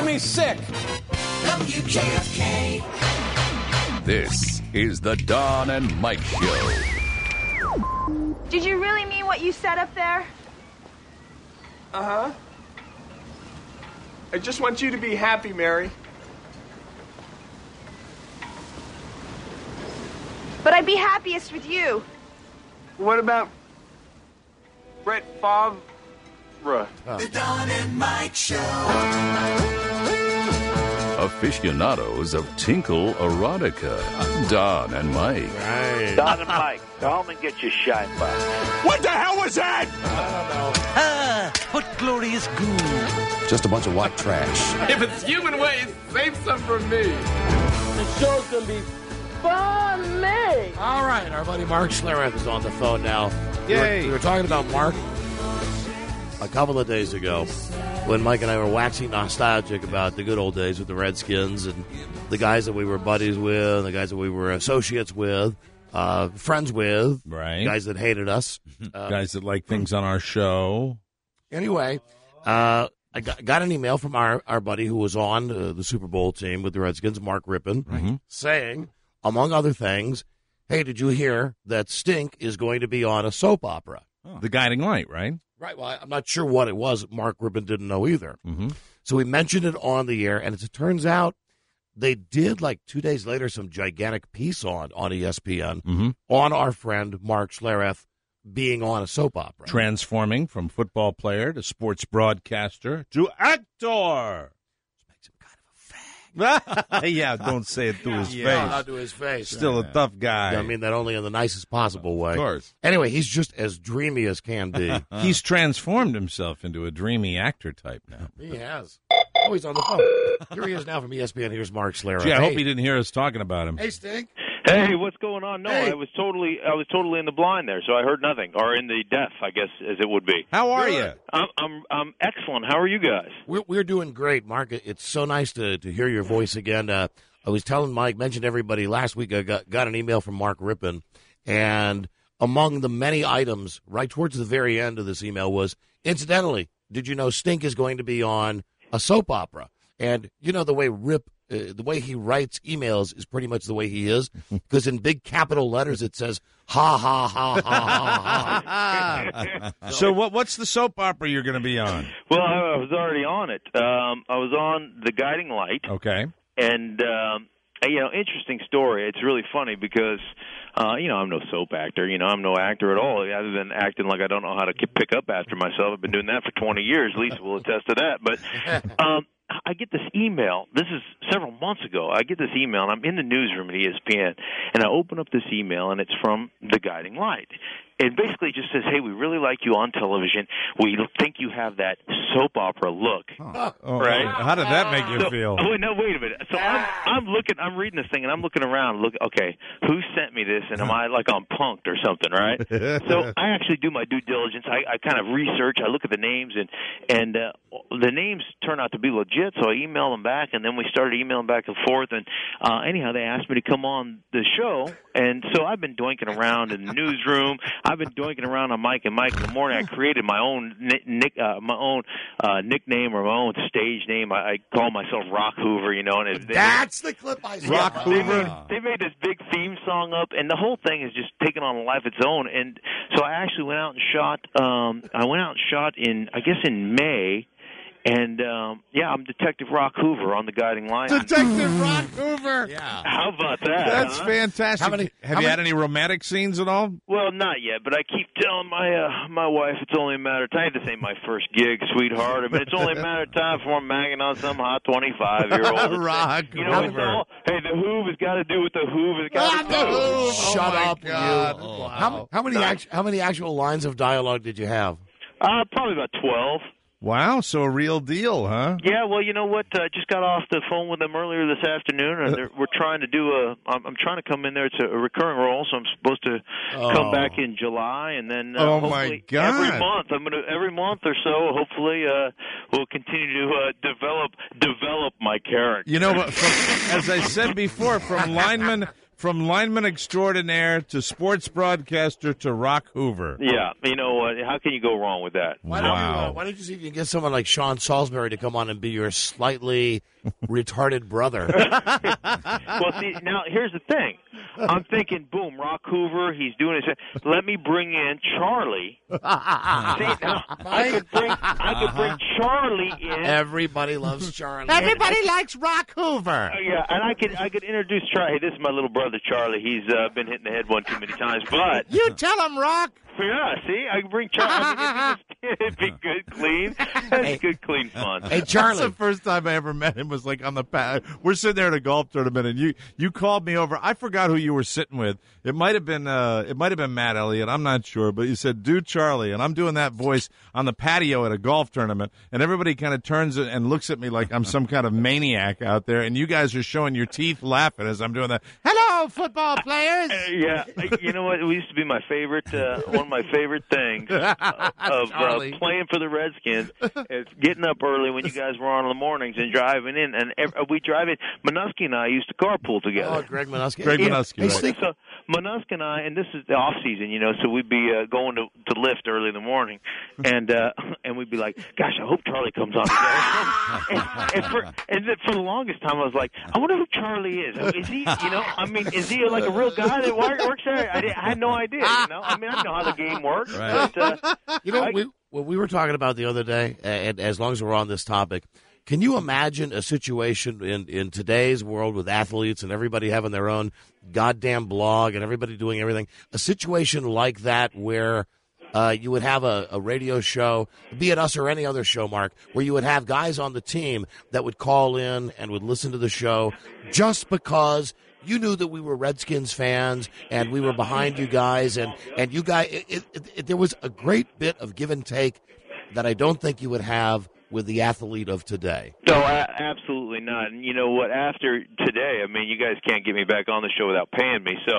making me sick. WJFK. This is the Don and Mike Show. Did you really mean what you said up there? Uh-huh. I just want you to be happy, Mary. But I'd be happiest with you. What about Brett Favre? The Don and Mike Show. Aficionados of Tinkle Erotica. Don and Mike. Right. Don and Mike, go home and get your shine box. What the hell was that? What glorious goo. Just a bunch of white trash. If it's human waste, save some for me. The show's gonna be funny. All right, our buddy Mark Schlereth is on the phone now. Yay. We were talking about Mark a couple of days ago when Mike and I were waxing nostalgic about the good old days with the Redskins and the guys that we were buddies with, the guys that we were associates with, friends with, right? Guys that hated us. Guys that like things on our show. Anyway, I got an email from our buddy who was on the Super Bowl team with the Redskins, Mark Rippon, saying, among other things, hey, did you hear that Stink is going to be on a soap opera? Oh. The Guiding Light, right? Right. Well, I'm not sure what it was. Mark Rippon didn't know either. Mm-hmm. So we mentioned it on the air, and as it turns out, they did, like 2 days later, some gigantic piece on ESPN on our friend Mark Schlereth being on a soap opera. Transforming from football player to sports broadcaster to actor. Makes him kind of a fag. Yeah, don't say it to his face. Not to his face. Still a tough guy. I mean that only in the nicest possible way. Of course. Anyway, he's just as dreamy as can be. He's transformed himself into a dreamy actor type now. He has. Oh, he's on the phone. Here he is now from ESPN. Here's Mark Schlereth. Gee, I hope he didn't hear us talking about him. Hey, Stink. Hey, what's going on? No, Hey. I was totally in the blind there, so I heard nothing, or in the deaf, I guess, as it would be. How are you? I'm excellent. How are you guys? We're doing great, Mark. It's so nice to hear your voice again. I was telling Mike, mentioned everybody last week. I got an email from Mark Rippon, and among the many items, right towards the very end of this email was, incidentally, did you know Stink is going to be on a soap opera? And you know the way the way he writes emails is pretty much the way he is, because in big capital letters it says ha ha ha ha ha ha. So what's the soap opera you're going to be on? Well, I was already on it. I was on The Guiding Light. Okay. And, interesting story. It's really funny because, I'm no soap actor. I'm no actor at all, other than acting like I don't know how to pick up after myself. I've been doing that for 20 years. Lisa will attest to that. But I get this email. This is several months ago. I get this email, and I'm in the newsroom at ESPN, and I open up this email, and it's from The Guiding Light. It basically just says, hey, we really like you on television. We think you have that soap opera look. Oh, right? How did that make you feel? Oh, no, wait a minute. So I'm reading this thing, and I'm looking around. Okay, who sent me this, and am I like on Punk'd or something, right? So I actually do my due diligence. I kind of research. I look at the names, and the names turn out to be legit, so I email them back, and then we started emailing back and forth. And anyhow, they asked me to come on the show, and so I've been doinking around in the newsroom. I've been doinking around on Mike and Mike in the morning. I created my own nickname or my own stage name. I call myself Rock Hoover, And that's the clip I saw. Rock Hoover. They made this big theme song up, and the whole thing is just taking on a life of its own. And so I actually went out and shot. In May. And, I'm Detective Rock Hoover on The Guiding Light. Detective Rock Hoover. Yeah. How about that? That's fantastic. Have you had any romantic scenes at all? Well, not yet, but I keep telling my wife it's only a matter of time. This ain't my first gig, sweetheart. I mean, it's only a matter of time before I'm magging on some hot 25-year-old. Rock Hoover. Hey, the Hoove has got to do what the Hoove has got to do. Shut up, God. you. Wow. How many actual lines of dialogue did you have? Probably about 12. Wow, so a real deal, huh? Yeah, well, you know what? I just got off the phone with them earlier this afternoon, and we're trying to do I'm trying to come in there. It's a recurring role, so I'm supposed to come back in July, and then my God. Every month or so, hopefully, we'll continue to develop my character. As I said before, from lineman From lineman extraordinaire to sports broadcaster to Rock Hoover. Yeah, you know what? How can you go wrong with that? Why don't you see if you can get someone like Sean Salisbury to come on and be your slightly retarded brother? Well, see, now here's the thing. I'm thinking, boom, Rock Hoover, he's doing his. Let me bring in Charlie. See, now, I could bring Charlie in. Everybody loves Charlie. Everybody likes Rock Hoover. Yeah, and I could introduce Charlie. Hey, this is my little brother Charlie. He's been hitting the head one too many times, but you tell him, Rock. Yeah, see, I can bring Charlie. It'd be good, clean. That's good, clean fun. Hey, Charlie. That's the first time I ever met him was like on the pad. We're sitting there at a golf tournament, and you called me over. I forgot who you were sitting with. It might have been Matt Elliott. I'm not sure, but you said, "Dude, Charlie," and I'm doing that voice on the patio at a golf tournament, and everybody kind of turns and looks at me like I'm some kind of maniac out there, and you guys are showing your teeth laughing as I'm doing that. Hello, football players. Yeah, you know what? It used to be my favorite. One of my favorite things of playing for the Redskins is getting up early when you guys were on in the mornings and driving in. And we drive in. Manusky and I used to carpool together. Oh, Greg Manusky. Right. So Manusky and I, and this is the off season, you know, so we'd be going to lift early in the morning, and we'd be like, "Gosh, I hope Charlie comes on today." and for the longest time, I was like, "I wonder who Charlie is. Is he, you know, I mean, is he like a real guy that works there?" I had no idea, you know. I mean, I know how the game works. Right. But, you know, what we were talking about the other day, and as long as we're on this topic, can you imagine a situation in today's world with athletes and everybody having their own goddamn blog and everybody doing everything, a situation like that where you would have a radio show, be it us or any other show, Mark, where you would have guys on the team that would call in and would listen to the show just because you knew that we were Redskins fans and we were behind you guys, and you guys, there was a great bit of give and take that I don't think you would have with the athlete of today. No, absolutely not. And you know what? After today, I mean, you guys can't get me back on the show without paying me. So,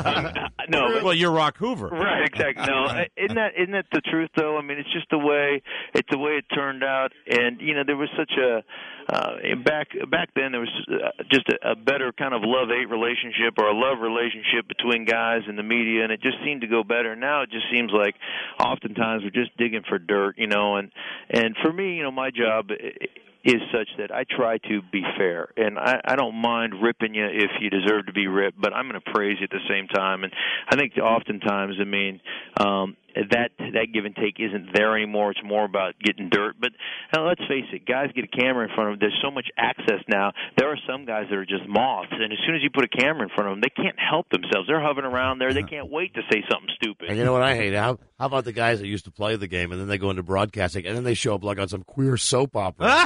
no. Well, you're Rock Hoover, right? Exactly. No, isn't that the truth though? I mean, it's just the way it turned out. And you know, there was such a back then there was just a better kind of love-hate relationship or a love relationship between guys and the media, and it just seemed to go better. Now it just seems like oftentimes we're just digging for dirt, you know. And for me, you know, my job is such that I try to be fair, and I don't mind ripping you if you deserve to be ripped, but I'm going to praise you at the same time. And I think oftentimes, I mean, that give and take isn't there anymore. It's more about getting dirt. But let's face it, guys get a camera in front of them. There's so much access now. There are some guys that are just moths, and as soon as you put a camera in front of them, they can't help themselves. They're hovering around there. They can't wait to say something stupid. And you know what I hate? How about the guys that used to play the game, and then they go into broadcasting, and then they show up like on some queer soap opera?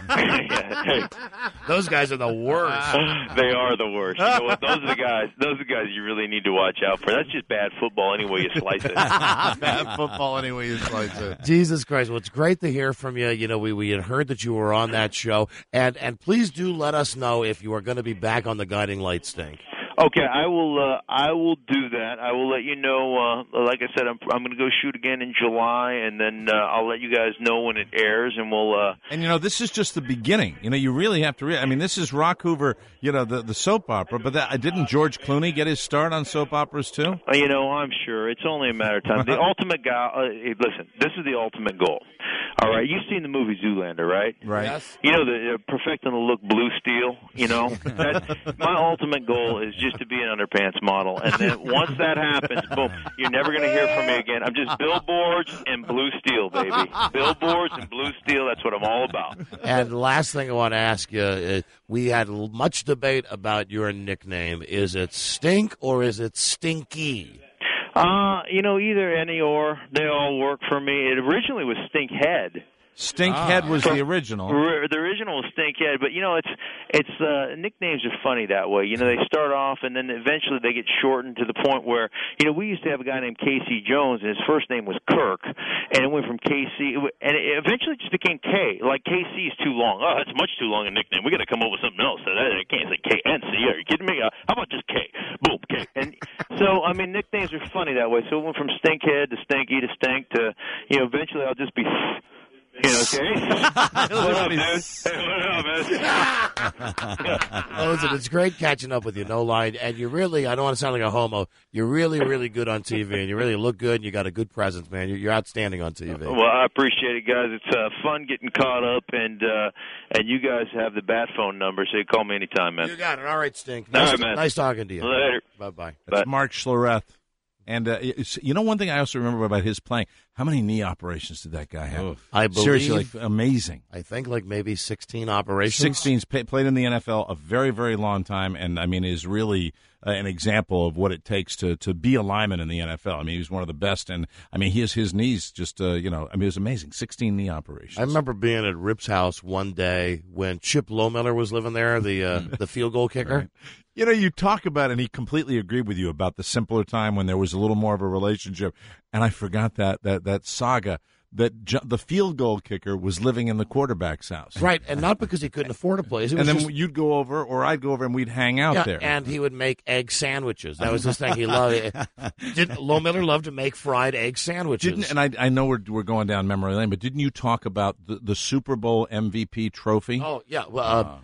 Those guys are the worst. They are the worst. You know what? Those are the guys you really need to watch out for. That's just bad football anyway you slice it. Bad football anyway you slice it. Jesus Christ. Well, it's great to hear from you. You know, we had heard that you were on that show. And please do let us know if you are going to be back on the Guiding Light Stink. Okay, I will do that. I will let you know. Like I said, I'm going to go shoot again in July, and then I'll let you guys know when it airs, and we'll. And you know, this is just the beginning. You know, you really have to. I mean, this is Rock Hoover. You know, the soap opera. But didn't George Clooney get his start on soap operas too? You know, I'm sure it's only a matter of time. The ultimate guy. Listen, this is the ultimate goal. All right, you've seen the movie Zoolander, right? Right. Yes. You know, the perfecting the look blue steel. You know, my ultimate goal is just to be an underpants model, and then once that happens, boom, you're never going to hear from me again. I'm just billboards and blue steel, baby. Billboards and blue steel. That's what I'm all about. And the last thing I want to ask you, we had much debate about your nickname. Is it Stink or is it Stinky? You know, either any or. They all work for me. It originally was Stinkhead. Stinkhead was the original. The original was Stinkhead, but you know, it's nicknames are funny that way. You know, they start off and then eventually they get shortened to the point where, you know, we used to have a guy named Casey Jones, and his first name was Kirk, and it went from KC, and it eventually just became K. Like KC is too long. Oh, that's much too long a nickname. We got to come up with something else. I can't say KNC. Are you kidding me? How about just K? Boom, K. And so, I mean, nicknames are funny that way. So it went from Stinkhead to Stinky to Stink to, you know, eventually I'll just be. You know, Okay. What up, dude? Hey, what up, man? Listen, it's great catching up with you, no lie. And you really, I don't want to sound like a homo, you're really, really good on TV, and you really look good, and you got a good presence, man. You're outstanding on TV. Well, I appreciate it, guys. It's fun getting caught up, and you guys have the bat phone number, so you call me anytime, man. You got it. All right, Stink. All right, man. Nice talking to you. Later. Bye-bye. That's Mark Schlereth. And you know, one thing I also remember about his playing, how many knee operations did that guy have? I believe, seriously, like, amazing. I think like maybe 16 operations. 16 played in the NFL a very, very long time, and I mean is really an example of what it takes to be a lineman in the NFL. I mean, he was one of the best, and I mean, his knees just I mean, it was amazing. 16 knee operations. I remember being at Rip's house one day when Chip Lohmiller was living there, the field goal kicker. Right. You know, you talk about it, and he completely agreed with you about the simpler time when there was a little more of a relationship. And I forgot that saga that the field goal kicker was living in the quarterback's house. Right, and not because he couldn't afford a place. And then you'd go over, or I'd go over, and we'd hang out there. And he would make egg sandwiches. That was his thing. He loved it. Lohmiller loved to make fried egg sandwiches. And I know we're going down memory lane, but didn't you talk about the Super Bowl MVP trophy? Oh, yeah. Well,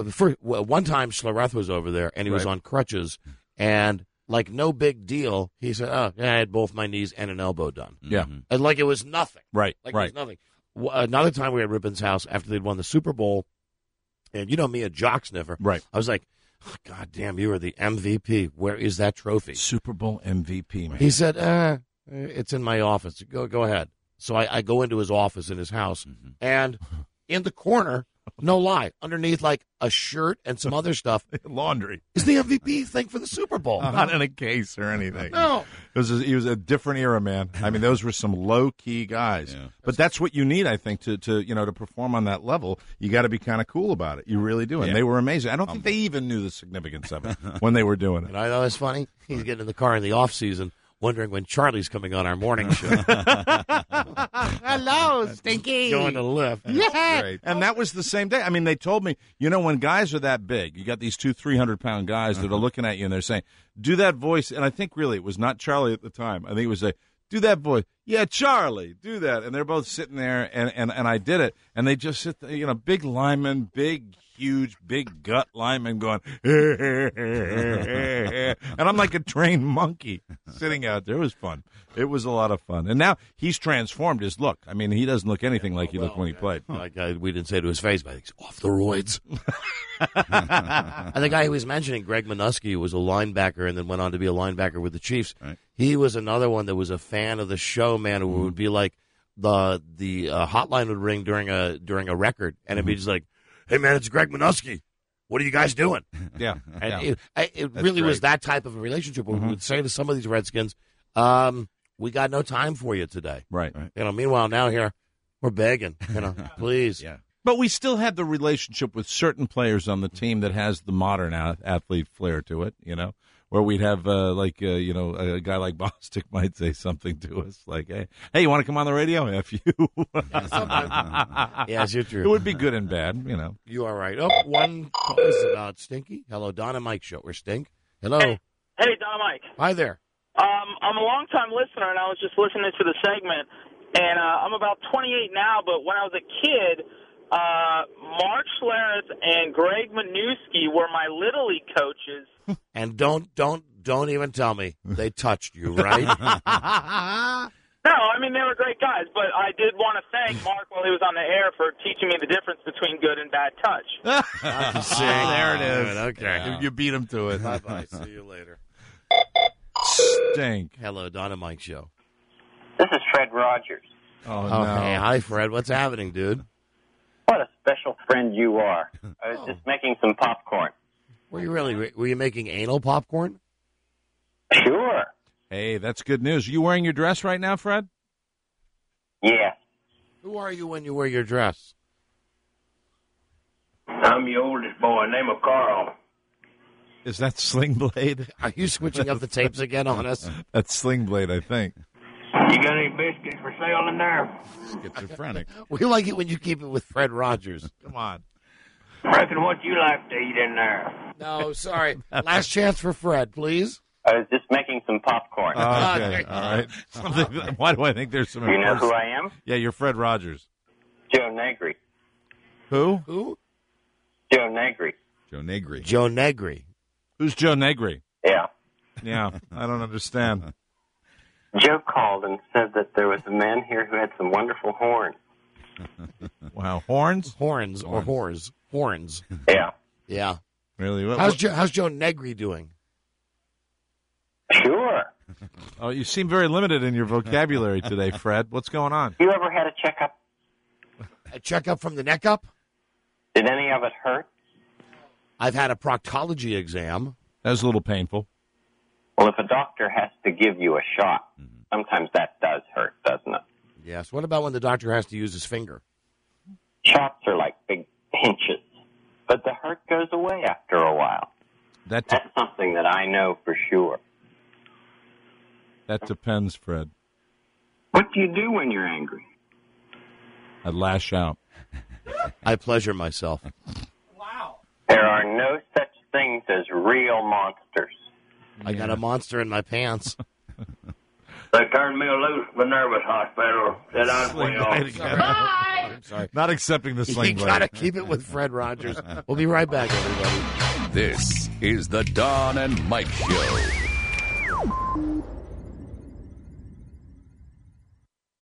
one time Schlereth was over there, and he was on crutches, and like no big deal, he said, "Oh, yeah, I had both my knees and an elbow done." Yeah, and like it was nothing. Right, like it was nothing. Another time we were at Rippon's house after they'd won the Super Bowl, and you know me, a jock sniffer. Right. I was like, oh, "God damn, you are the MVP. Where is that trophy?" Super Bowl MVP, man. He said, "It's in my office. Go ahead." So I go into his office in his house, and in the corner, no lie, underneath like a shirt and some other stuff, laundry, is the MVP thing for the Super Bowl. Not in a case or anything. No. He was a different era, man. I mean, those were some low-key guys. Yeah. But that's what you need, I think, to perform on that level. You got to be kind of cool about it. You really do. And they were amazing. I don't think they even knew the significance of it when they were doing it. And I know it's funny. He's getting in the car in the off-season, wondering when Charlie's coming on our morning show. Hello, Stinky. Going to lift. Yeah. Great. And that was the same day. I mean, they told me, when guys are that big, you got these 300-pound guys that are looking at you and they're saying, do that voice. And I think really it was not Charlie at the time. I think it was do that voice. Yeah, Charlie, do that. And they're both sitting there, and I did it. And they just sit there, big lineman, huge, big gut lineman going, and I'm like a trained monkey sitting out there. It was fun. It was a lot of fun. And now he's transformed his look. I mean, he doesn't look anything like he looked when he played. Like we didn't say to his face, but he's off the roids. And the guy who was mentioning, Greg Minuski, was a linebacker and then went on to be a linebacker with the Chiefs. Right. He was another one that was a fan of the show, man, who would be like the hotline would ring during a record, and it'd be just like, "Hey, man, it's Greg Minuski. What are you guys doing?" Yeah. And it really was that type of a relationship where we would say to some of these Redskins, we got no time for you today. Right. Meanwhile, now here, we're begging, please. Yeah. But we still had the relationship with certain players on the team that has the modern athlete flair to it, where we'd have, a guy like Bostic might say something to us like, hey, you want to come on the radio? F you. Yes, you're true. It would be good and bad, You are right. Oh, one call is about Stinky. Hello, Don and Mike show. We're Stink. Hello. Hey, Don and Mike. Hi there. I'm a long-time listener, and I was just listening to the segment, and I'm about 28 now, but when I was a kid, Mark Schlereth and Greg Minuski were my Little League coaches. And don't even tell me they touched you, right? No, I mean, they were great guys, but I did want to thank Mark while he was on the air for teaching me the difference between good and bad touch. There it is. Okay. Yeah. You beat him to it. Bye-bye. See you later. Stink. Hello, Don and Mike show. This is Fred Rogers. Oh, no. Hey, hi, Fred. What's happening, dude? What a special friend you are. I was just making some popcorn. Were you making anal popcorn? Sure. Hey, that's good news. Are you wearing your dress right now, Fred? Yeah. Who are you when you wear your dress? I'm the oldest boy. Name of Carl. Is that Sling Blade? Are you switching up the tapes again on us? That's Sling Blade, I think. You got any biscuits for sale in there? Schizophrenic. We like it when you keep it with Fred Rogers. Come on. Reckon what you like to eat in there. No, sorry. Last chance for Fred, please. I was just making some popcorn. Okay, all right. Why do I think there's some... You know who I am? Yeah, you're Fred Rogers. Joe Negri. Who? Joe Negri. Joe Negri. Joe Negri. Who's Joe Negri? Yeah. Yeah, I don't understand. Joe called and said that there was a man here who had some wonderful horns. Wow, horns? Horns or whores. Horns. Yeah. Yeah. Really? How's Joe Negri doing? Sure. Oh, you seem very limited in your vocabulary today, Fred. What's going on? You ever had a checkup? A checkup from the neck up? Did any of it hurt? I've had a proctology exam. That was a little painful. Well, if a doctor has to give you a shot, sometimes that does hurt, doesn't it? Yes. What about when the doctor has to use his finger? Shots are like big pinches, but the hurt goes away after a while. That's something that I know for sure. That depends, Fred. What do you do when you're angry? I lash out. I pleasure myself. There are no such things as real monsters. I got a monster in my pants. They turned me loose from the nervous hospital. Said I'm way off. I'm sorry. Not accepting the sling You blade. got to keep it with Fred Rogers. We'll be right back, everybody. This is the Don and Mike Show.